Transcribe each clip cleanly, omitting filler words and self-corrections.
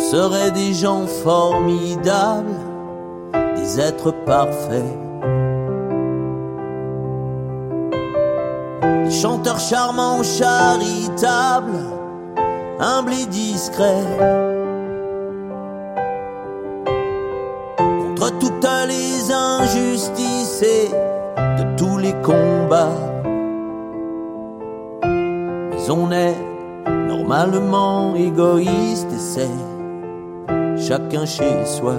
seraient des gens formidables, des êtres parfaits, des chanteurs charmants, charitables, humbles et discrets, contre toutes les injustices et de tous les combats. Mais on est normalement égoïste et c'est chacun chez soi.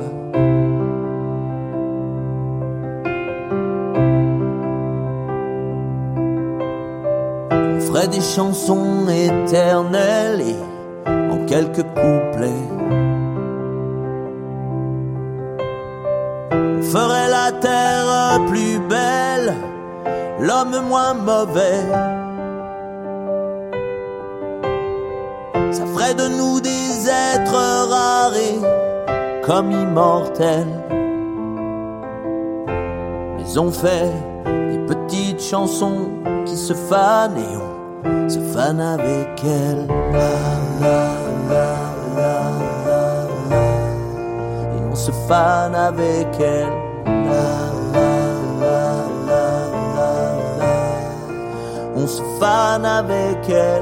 On ferait des chansons éternelles et en quelques couplets on ferait la terre plus belle, l'homme moins mauvais. Ça ferait de nous des êtres rares et comme immortels. Mais on fait des petites chansons qui se fanent et on se fane avec elles. Et on se fane avec elles. On se fane avec elles.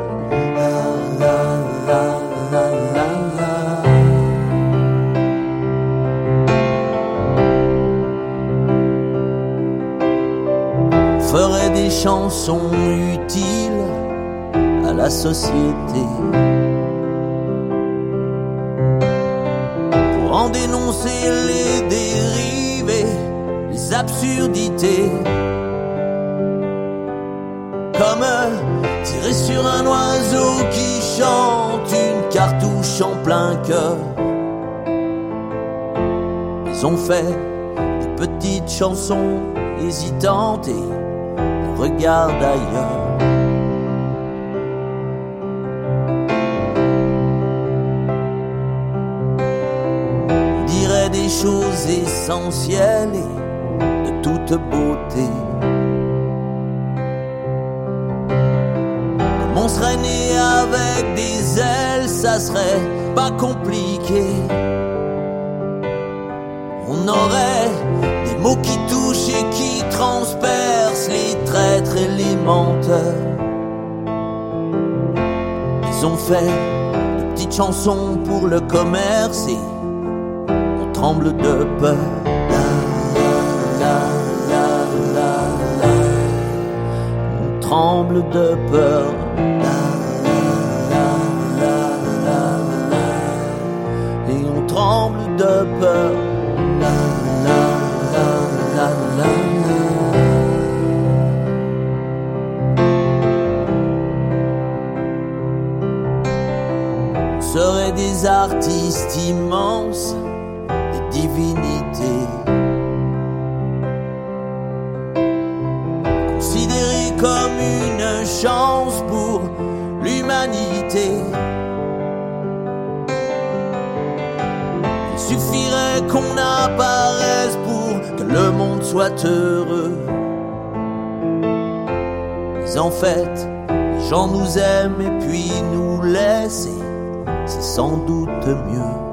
On ferait des chansons utiles à la société pour en dénoncer les dérives et les absurdités, comme tirer sur un oiseau qui chante une cartouche en plein cœur. Mais on fait des petites chansons hésitantes et on regarde ailleurs. On dirait des choses essentielles et de toute beauté. On serait né avec des ailes, ça serait pas compliqué. On aurait des mots qui touchent et qui transpercent les traîtres et les menteurs. Ils ont fait de petites chansons pour le commerce et on tremble de peur. On tremble de peur. Et on tremble de peur. On serait des artistes immenses, des divinités, considérés comme une chance pour l'humanité. Il suffirait qu'on apparaisse pour que le monde soit heureux. Mais en fait, les gens nous aiment et puis nous laissent et c'est sans doute mieux.